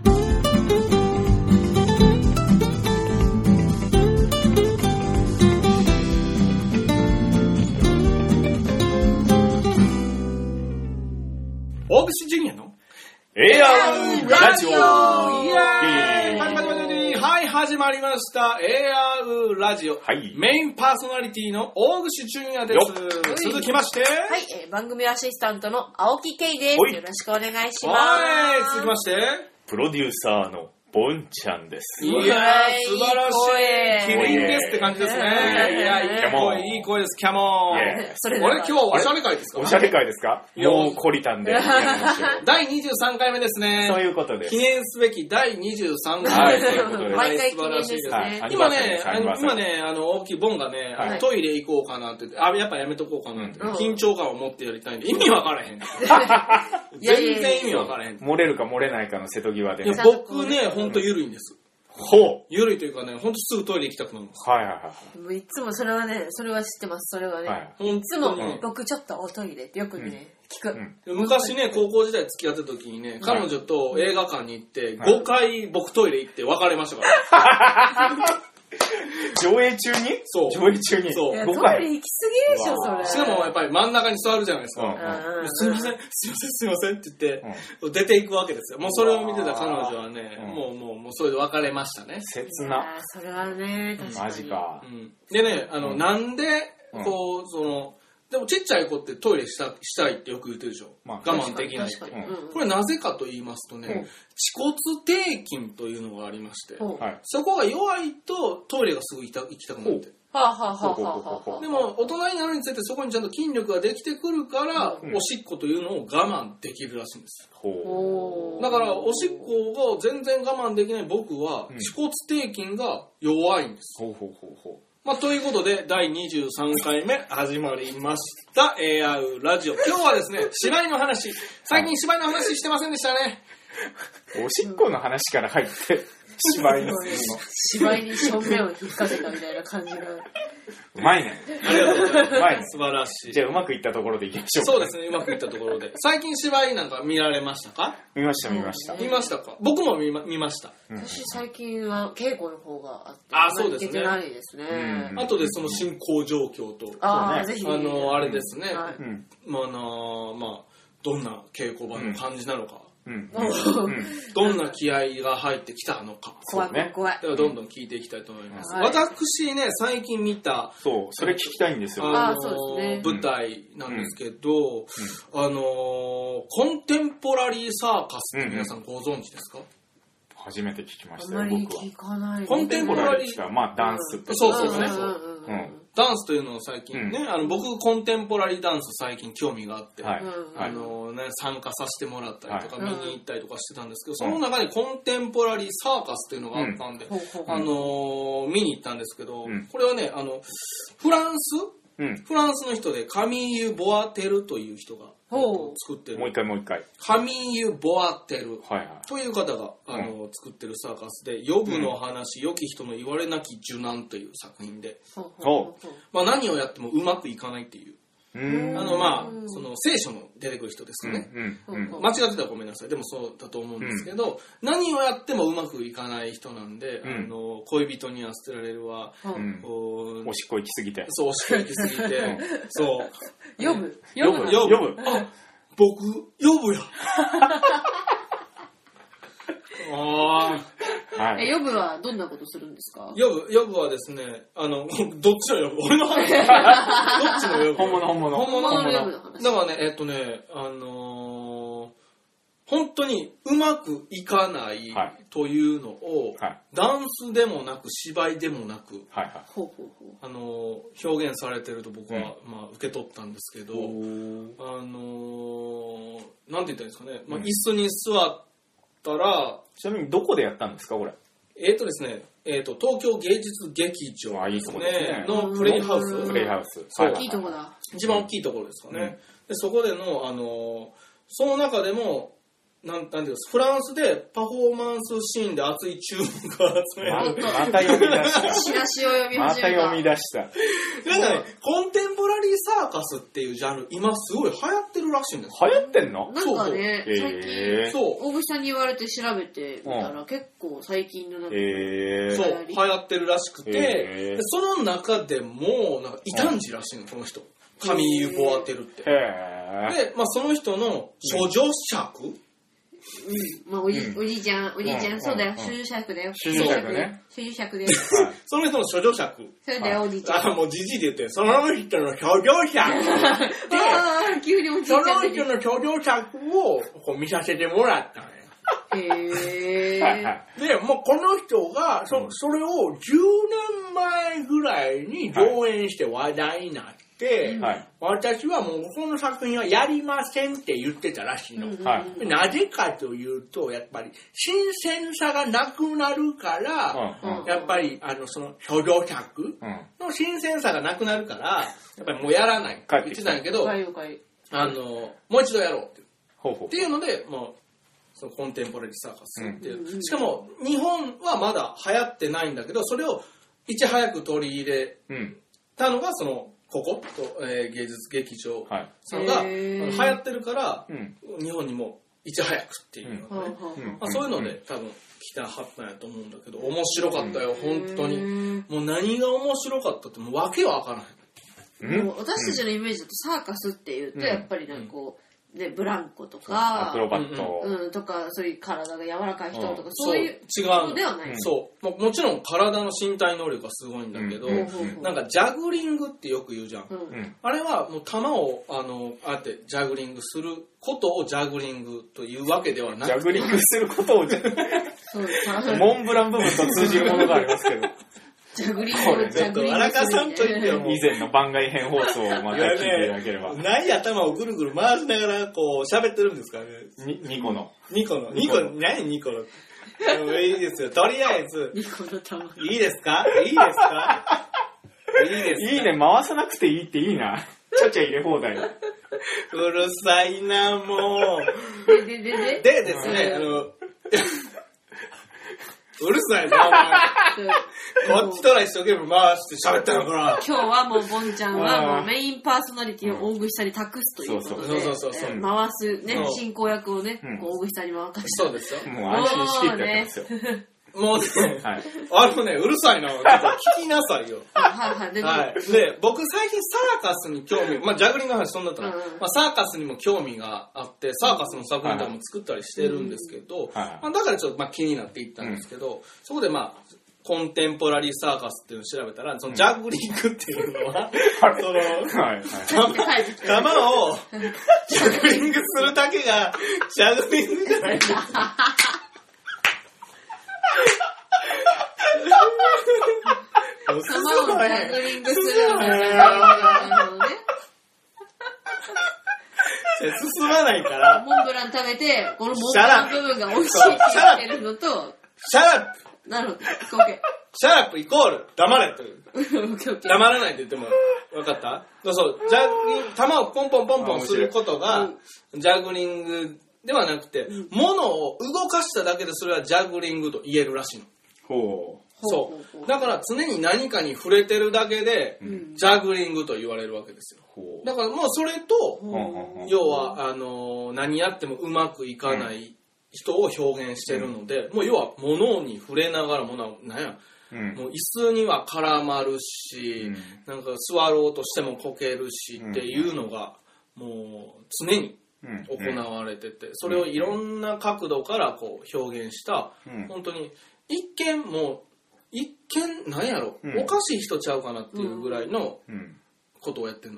大串ジュニアのエアウラジオ。 はい、始まりました。エアウラジオ。 はい。 メインパーソナリティの大串ジュニアです。続きまして。 はい、番組アシスタントの青木圭です。よろしくお願いします。 はい、続きまして。 プロデューサーのボンちゃんです。 いやー、素晴らしい。キリンですって感じですね。いや、いい声です。キャモン。今日はおしゃれ会ですか？ おしゃれ会ですか？もう懲りたんで。 第23回目ですね。 そういうことです。 記念すべき第23回。 はい、そういうことです。 毎回記念ですね。 今ね、大きいボンがね、トイレ行こうかなって言って、やっぱやめとこうかなって。緊張感を持ってやりたいんで、意味わからへん。全然意味わからへん。 漏れるか漏れないかの瀬戸際で。 僕ね、ほんと緩いんです。 ほう。 緩いというかね、ほんとすぐトイレ行きたくなるんです。 はいはいはい。 もういつもそれはね、それは知ってます。それはね。いつも僕ちょっとおトイレってよくね、聞く。 昔ね、高校時代付き合ってた時にね、彼女と映画館に行って、5回僕トイレ行って別れましたから。 上映中に？ そう。 上映中に。 そう。トイレ行き過ぎでしょ、それ。 しかもやっぱり真ん中に座るじゃないですか。すいませんって言って、出ていくわけですよ。もうそれを見てた彼女はね、もうそれで別れましたね。 切な。 それはね、確かに。 マジか。 でね、なんで、でもちっちゃい子ってトイレしたいってよく言ってるでしょ。我慢できないって。これなぜかと言いますとね、恥骨底筋というのがありまして、そこが弱いとトイレがすぐ行きたくなって。でも大人になるにつれてそこにちゃんと筋力ができてくるから、おしっこというのを我慢できるらしいんです。だからおしっこが全然我慢できない僕は、恥骨底筋が弱いんです。ということで、第23回目始まりました。エアウラジオ。今日はですね、芝居の話。最近芝居の話してませんでしたね。 おしっこの話から入って、芝居の芝居に正面を引っ掛けたみたいな感じが。 うまいね。 ありがとうございます。うまいね。素晴らしい。 じゃあうまくいったところでいきましょう。 そうですね、うまくいったところで。最近芝居なんか見られましたか？ 見ました。 見ましたか？僕も見ました。 私最近は稽古の方があって、 そうですね。 行けてないですね。 あとでその進行状況と、 ぜひ。 あれですね。どんな稽古場の感じなのか。どんな気合が入ってきたのか。 怖い。ではどんどん聞いていきたいと思います。私ね、最近見た、 それ聞きたいんですよ。 舞台なんですけど、コンテンポラリーサーカスって皆さんご存知ですか？ 初めて聞きましたよ、 あまり聞かない。 コンテンポラリー、 ダンスって。 そうですね。ダンスというのを最近ね、僕コンテンポラリーダンス最近興味があって、参加させてもらったりとか見に行ったりとかしてたんですけど、その中にコンテンポラリーサーカスというのがあったんで、見に行ったんですけど、これはね、フランスの人でカミーユ・ボアテルという人が作ってる。 もう一回。 カミーユ・ボアテルという方が作ってるサーカスで、ヨブの話、良き人の言われなき受難という作品で、何をやってもうまくいかないっていう。その聖書の出てくる人ですよね。間違ってたらごめんなさい。でもそうだと思うんですけど、何をやってもうまくいかない人なんで、恋人には捨てられるわ、 おしっこ行き過ぎて。 そう、おしっこ行き過ぎて、そう。 呼ぶ。 僕、呼ぶや。 ヨブはどんなことするんですか？ ヨブはですね、どっちのヨブ？俺の話。どっちのヨブ？ 本物のヨブの話。 だからね、本当にうまくいかないというのを、ダンスでもなく芝居でもなく、表現されてると僕は、受け取ったんですけど、なんて言ったらいいんですかね、椅子に座ったら、 ちなみにどこでやったんですかこれ？ ですね、東京芸術劇場ですねのプレイハウス。 大きいとこだ。 一番大きいところですかね。でそこでのその中でもなんていうか、フランスでパフォーマンスシーンで熱い注目を集める。 また読み出した。 チラシを読み始めた。また読み出した。 なんかね、コンテンポラリーサーカスっていうジャンル、今すごい流行ってるらしいんですよ。流行ってんの？ なんかね、最近、大口さんに言われて調べてみたら、結構最近のなんか、 そう、流行ってるらしくて、その中でも、なんか異端児らしいの、この人。カミーユ・ボアテルって。で、まあその人の処女尺、 まあ、おじいちゃん、そうだよ、処女尺だよ。 処女尺ね。 処女尺です。 その人の処女尺。 それだよ、おじいちゃん。 もうじじいで言って、その人の処女尺。 急におじいちゃん。 その人の処女尺をこう見させてもらったのよ。で、もうこの人が、それを10年前ぐらいに上演して話題になって、私はもうこの作品はやりませんって言ってたらしいの。なぜかというと、やっぱり新鮮さがなくなるから、やっぱりその処女作の新鮮さがなくなるから、やっぱりもうやらないって言ってたんやけど、もう一度やろうっていうので、もうそのコンテンポラリーサーカスっていう。しかも日本はまだ流行ってないんだけど、それをいち早く取り入れたのがそのここと芸術劇場さんが流行ってるから、日本にもいち早くっていうのね、そういうので多分来たはったんやと思うんだけど、面白かったよ本当に。もう何が面白かったってもう訳は分からへん。 もう私たちのイメージだとサーカスっていうとやっぱりなんかこうね、ブランコとかアクロバット、 とかそういう体が柔らかい人とか、そういうのではない。 そうもちろん体の身体能力はすごいんだけど、なんかジャグリングってよく言うじゃん、あれはもう球をあえてジャグリングすることをジャグリングというわけではなくて、 ジャグリングすることをモンブラン部分と通じるものがありますけどジャグリング、ジャグリング。 荒川さんと言っても以前の番外編放送をまた聞いていただければ。 何頭をぐるぐる回しながらこう喋ってるんですかね。 ニコの。 何ニコの。いいですよ。とりあえず。 ニコの玉。 いいですかいいね、回さなくていいっていいな。ちゃちゃ入れ放題。 うるさいな、もう。でですね、うるさいな、お前。こっちとら一生懸命回して喋ったのから。 今日はもうボンちゃんはもうメインパーソナリティを大口さんに託すということで、回すね、進行役をね、大口さんに任せて。 そうですよ。 もう安心しきってますよ。 もうね、うるさいな、ちょっと聞きなさいよ。で、僕最近サーカスに興味、ジャグリングの話そんなだったら、サーカスにも興味があって、サーカスの作品とかも作ったりしてるんですけど、だからちょっと気になっていったんですけど、そこでコンテンポラリーサーカスっていうのを調べたら、そのジャグリングっていうのは、球をジャグリングするだけがジャグリングじゃないんですよ。 球をジャグリングするのが進まないから。 モンブラン食べて、このモンブラン部分が美味しいって言ってるのと、 シャラップなるほど。 シャラップイコール黙れという。黙らないって言っても分かった？そう、球をポンポンポンポンすることがジャグリングではなくて、物を動かしただけでそれはジャグリングと言えるらしいの。そう。だから常に何かに触れてるだけで、ジャグリングと言われるわけですよ。だからもうそれと、要は何やってもうまくいかない人を表現してるので、もう要は物に触れながらももう椅子には絡まるし、なんか座ろうとしてもこけるしっていうのがもう常に行われてて、それをいろんな角度からこう表現した、本当に一見なんやろ、おかしい人ちゃうかなっていうぐらいのことをやってんの。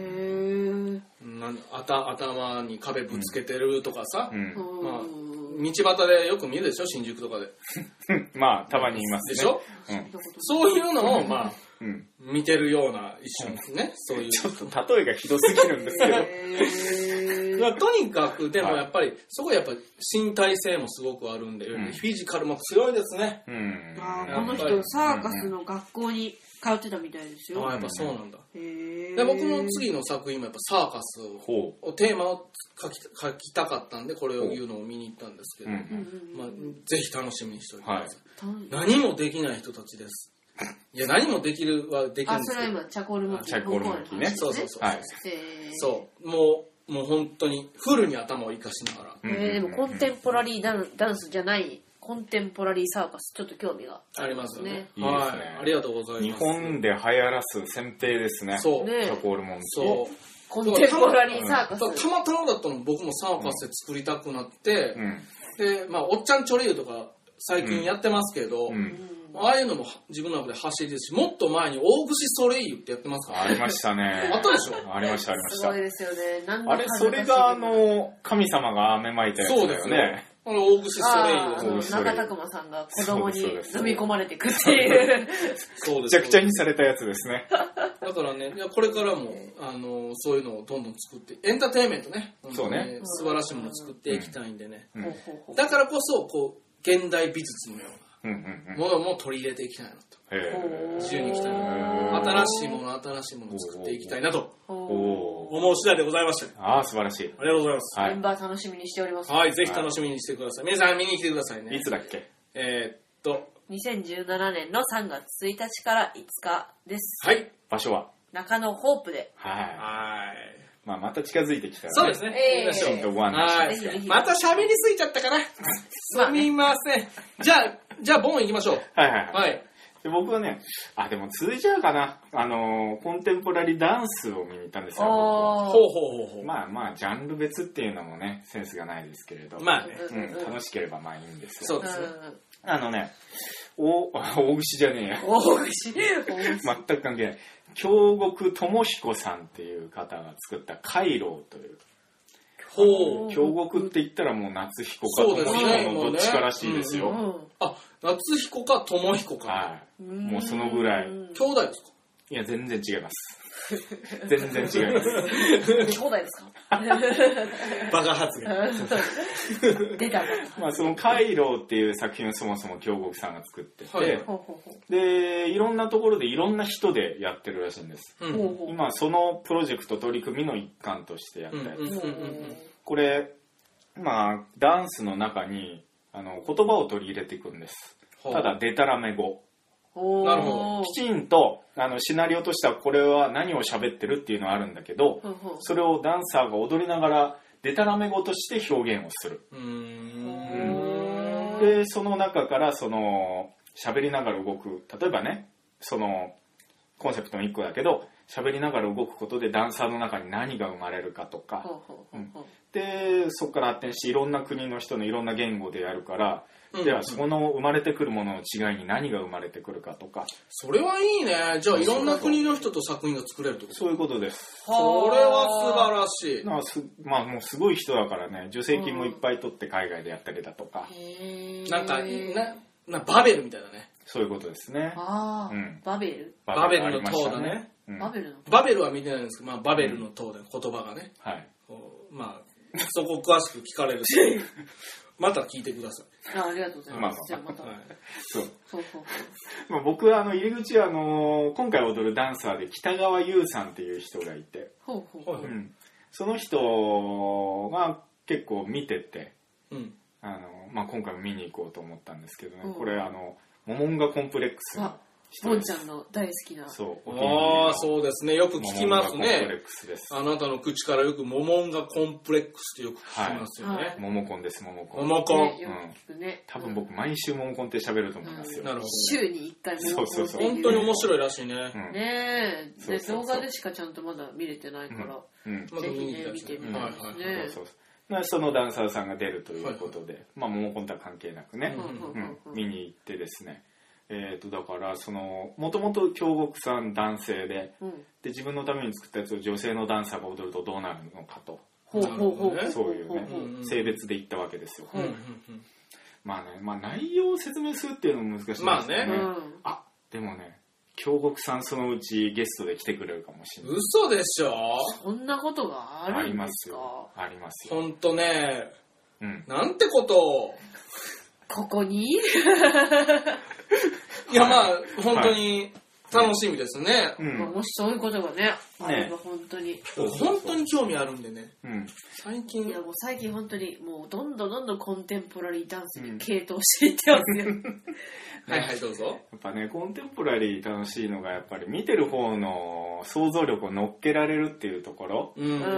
頭に壁ぶつけてるとかさ、道端でよく見るでしょ、新宿とかで。 たまにいますね。 でしょ、そういうのを見てるような一瞬ね、そういう。 ちょっと例えがひどすぎるんですけど。 とにかくでもやっぱり、そこはやっぱ身体性もすごくあるんで、フィジカルも強いですね。 この人サーカスの学校に通ってたみたいですよ。 やっぱそうなんだ。で僕の次の作品もやっぱサーカスをテーマを書きたかったんで、これを言うのを見に行ったんですけど、ぜひ楽しみにしておいてください。何もできない人たちです。いや、何もできるはできるんですけど。 それは今チャコール向きね。 そう。もう本当にフルに頭を生かしながら。 でもコンテンポラリーダンスじゃないコンテンポラリーサーカス、ちょっと興味がありますよね。 いいですね。 ありがとうございます。 日本で流行らす先兵ですね。 そう。 チャコールモンキー。 そう。 コンテンポラリーサーカス。 たまたまだったの僕もサーカスで作りたくなって、で、おっちゃんチョレイユとか最近やってますけど、ああいうのも自分の中で走りですし、もっと前に大串ソレイユってやってますから、 ありましたね。 あったでしょ。 ありました。 すごいですよね。 あれ、それが神様が飴まいたやつだよね。そうですね。 大串ソレイユ。 中田熊さんが子供に飲み込まれてくっていう。 そうです。 めちゃくちゃにされたやつですね。 だからね、これからもそういうのをどんどん作って、エンターテインメントね。 そうね。 素晴らしいものを作っていきたいんでね。だからこそ現代美術のようなものも取り入れていきたいなと。自由にいきたいな。新しいものを作っていきたいなと思う次第でございました。 素晴らしい。 ありがとうございます。 メンバー楽しみにしております。 はい、ぜひ楽しみにしてください。皆さん見に来てくださいね。 いつだっけ ？2017年の3月1日から5日です。 はい。 場所は中野ホープで。 はい。また近づいてきたらね。 そうですね。 シンとワン。 また喋りすぎちゃったかな。すみません。じゃあボン行きましょう。はい。 で僕はね、でも続いちゃうかな。コンテンポラリーダンスを見に行ったんですよ。 ほう。 まあジャンル別っていうのもね、センスがないですけれど。 まあね。 楽しければまあいいんですよ。そうですね。 大串じゃねえや。 大串全く関係ない。京極智彦さんっていう方が作ったカイロウという。京極って言ったらもう夏彦か智彦のどっちからしいですよ。 夏彦か智彦か。 もうそのぐらい。 兄弟ですか？ いや、全然違います。全然違います。 兄弟ですか？ バカ発言。 出た。 そのカイロウっていう作品をそもそも京極さんが作ってて、で、いろんなところでいろんな人でやってるらしいんです。今、そのプロジェクト取り組みの一環としてやったやつ。これ、ダンスの中に言葉を取り入れていくんです。ただ、デタラメ語。 なるほど。 きちんとシナリオとしてはこれは何を喋ってるっていうのはあるんだけど、それをダンサーが踊りながらデタラメ語として表現をする。でその中から喋りながら動く、例えばね、コンセプトの一個だけど、喋りながら動くことでダンサーの中に何が生まれるかとか、でそこから発展していろんな国の人のいろんな言語でやるから、ではそこの生まれてくるものの違いに何が生まれてくるかとか。 それはいいね。じゃあいろんな国の人と作品が作れるってこと？ そういうことです。 それは素晴らしい。 もうすごい人だからね、助成金もいっぱい取って海外でやったりだとか。 なんかバベルみたいだね。 そういうことですね。 バベルの塔だね。バベルは見てないんですけど、バベルの塔で言葉がね。そこ詳しく聞かれるし。また聞いてください。 ありがとうございます。じゃあまた。 そう。僕は入り口は今回踊るダンサーで北川優さんっていう人がいて、その人が結構見てて、今回も見に行こうと思ったんですけどね。これモモンガコンプレックスの。 ボンちゃんの大好きな。 そうですね。よく聞きますね。あなたの口からよくモモンガコンプレックスってよく聞きますよね。 モモコンです、モモコン。多分僕毎週モモコンって喋ると思いますよ。 なるほど。 週に1回モモコン。 本当に面白いらしいね。 ねえ。動画でしかちゃんとまだ見れてないから、ぜひね、見てみたいですね。 そのダンサーさんが出るということで、モモコンとは関係なくね、見に行ってですね。だからもともと京極さん男性で、で自分のために作ったやつを女性のダンサーが踊るとどうなるのかと、そういうね性別で言ったわけですよ。内容を説明するっていうのも難しいですね。でもね、 京極さんそのうちゲストで来てくれるかもしれない。 嘘でしょ。 そんなことがあるんですか。 ありますよ。 ほんとね、なんてことを。 ここにいやまあ本当に楽しみですね。 もしそういうことがね、あれば本当に興味あるんでね。最近いやもう最近本当にもうどんどんコンテンポラリーダンスに系統していってますよ。 はいはいどうぞ。 やっぱねコンテンポラリー楽しいのがやっぱり見てる方の想像力を乗っけられるっていうところ。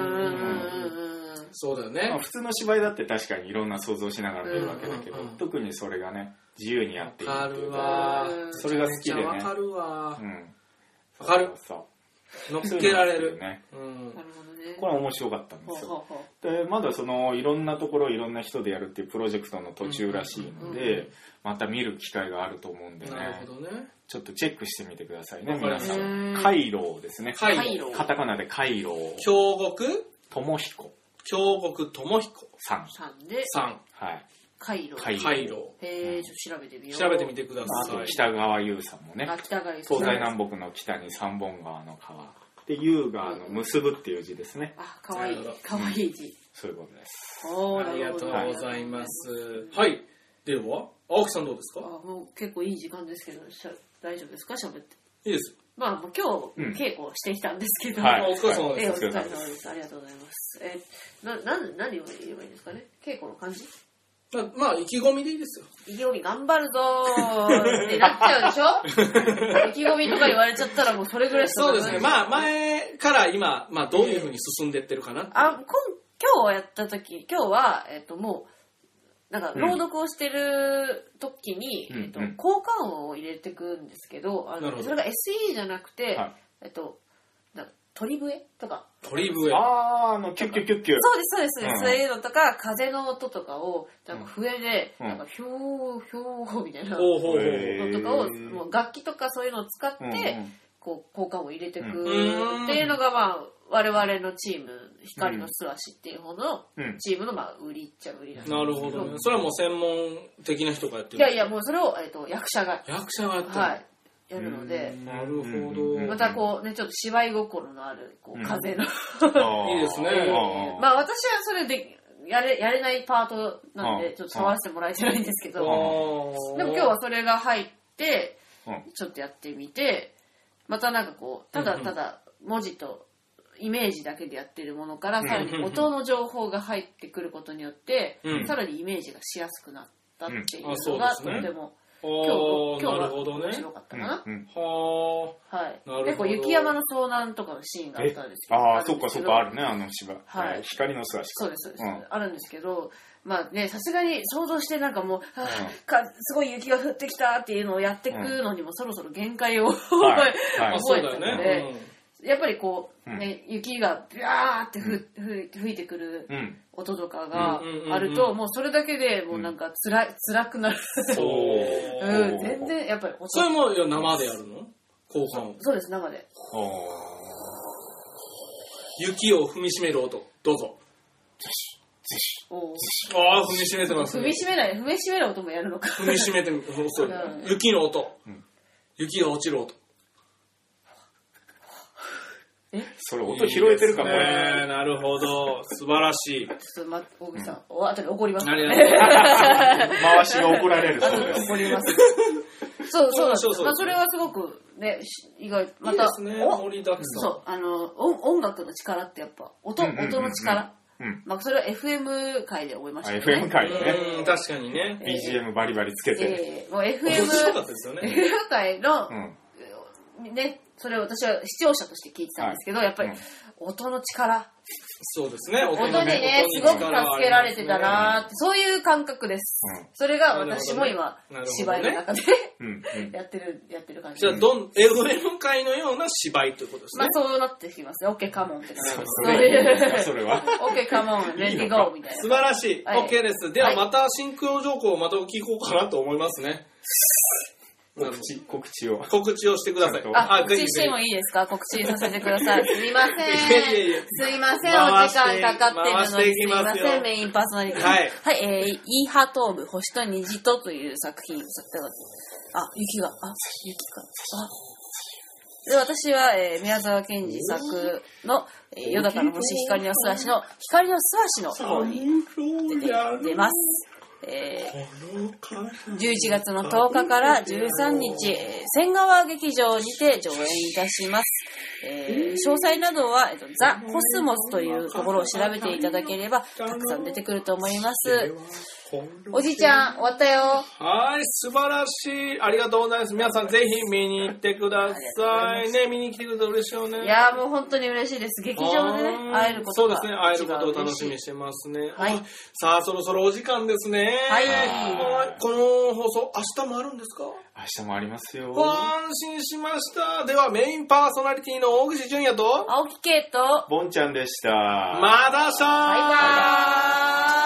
そうだよね。 普通の芝居だって確かにいろんな想像しながら見るわけだけど、特にそれがね自由にやっているっていうか、それが好きでね。 わかるわ。わかる。乗っけられる。 ね。これは面白かったんですよ。でまだそのいろんなところいろんな人でやるっていうプロジェクトの途中らしいので、また見る機会があると思うんでね。 なるほどね。 ちょっとチェックしてみてくださいね皆さん。カイロウですね。カタカナでカイロウ。 京極智彦。 京極智彦さんではい。 カイロウ。 ちょっと調べてみよう。 調べてみてください。 あと北川優さんもね。東西南北の北に三本川の川。で優が結ぶっていう字ですね。 あ、かわいい。かわいい字。 そういうことです。 ありがとうございます。はい。では青木さんどうですか。 もう結構いい時間ですけど大丈夫ですか喋って。 いいです。 まあ今日稽古してきたんですけど、 お疲れ様です。 お疲れ様です。ありがとうございます。何を言えばいいんですかね。稽古の感じ。 まあ意気込みでいいですよ。 意気込み頑張るぞーってなっちゃうでしょ。意気込みとか言われちゃったらもうそれぐらいしかそうですね。まあ前から今どういう風に進んでってるかな。 今日やった時今日はもうなんか朗読をしてる時に効果音を入れてくんですけど、それが SE じゃなくて鳥笛とか。 鳥笛。 キュッキュッキュッキュ。 そうです。そういうのとか、風の音とかを、なんか笛で、なんかヒョーヒョーみたいなのとかを、もう楽器とかそういうのを使って、こう、効果音を入れてくっていうのが、まあ、我々のチーム、光の素足っていう方のチームの、まあ、売りっちゃ売りなんですけど。 なるほどね。それはもう専門的な人がやってる。 いや、もうそれを、役者が。 役者がやってる。 はい。やるので、 なるほど。 またこうねちょっと芝居心のあるこう風の、 いいですね。 まあ私はそれでやれないパートなんでちょっと触らせてもらえてないんですけど、でも今日はそれが入ってちょっとやってみて、またなんかこうただ文字とイメージだけでやってるものからさらに音の情報が入ってくることによってさらにイメージがしやすくなったっていうのがとても今日は面白かったかな。はい。結構雪山の遭難とかのシーンがあったんですけど。 そっかあるね芝居。はい。光の素足。 そうです。あるんですけど、まあねさすがに想像してなんかもうすごい雪が降ってきたっていうのをやっていくのにもそろそろ限界を覚えてたので、やっぱりこうね雪がビャーって吹いてくる音とかがあるともうそれだけでもうなんか辛くなる。全然やっぱりそれも生でやるの？効果音。 そうです生で。 雪を踏みしめる音どうぞ。踏みしめてますね。 踏みしめる音もやるのか。 踏みしめてる。雪の音。雪が落ちる音。 それ音拾えてるかもね。 なるほど。素晴らしい。 ちょっと大口さん、後で怒ります。 回しが怒られる。 怒ります。そう。まあそれはすごくね意外また盛りだくさん。 そう音楽の力ってやっぱ音の力。まあそれは FM 界で覚えましたね。 FM 界でね。 確かにね。 BGM バリバリつけて。 もう FM 界のね。それを私は視聴者として聞いてたんですけど、やっぱり音の力。 そうですね。 音にね、すごく助けられてたなーって、そういう感覚です。それが私も今、芝居の中でやってる感じ。 じゃあ、FM 界のような芝居ということですね。 まあそうなってきますね。OK、カモンって感じです。 それは。 OK、カモン、レッツゴーみたいな。 素晴らしい。OK です。ではまたシンクロ情報をまた聞こうかなと思いますね。 告知をしてください。 告知してもいいですか？告知させてください。すみません。すいません。お時間かかってるのにすいません。メインパーソナリティ。はい。イーハトーブ星と虹とという作品。雪が。 で私は、宮沢賢治作の、よだかの星光の素足の光の素足の方に出ます。11月の10日から13日、仙川劇場にて上演いたします。詳細などは、ザ・コスモスというところを調べていただければたくさん出てくると思います。おじいちゃん終わったよ。 はい、素晴らしい。ありがとうございます。皆さんぜひ見に行ってくださいね。見に来てくれたら嬉しいよね。 いやもう本当に嬉しいです。劇場でね会えることがそうですね、会えることを楽しみにしてますね。 はい。 さあそろそろお時間ですね。 はい。 この放送明日もあるんですか？ 明日もありますよ。 安心しました。ではメインパーソナリティの大口純也と青木圭とボンちゃんでした。 また明日。 バイバーイ。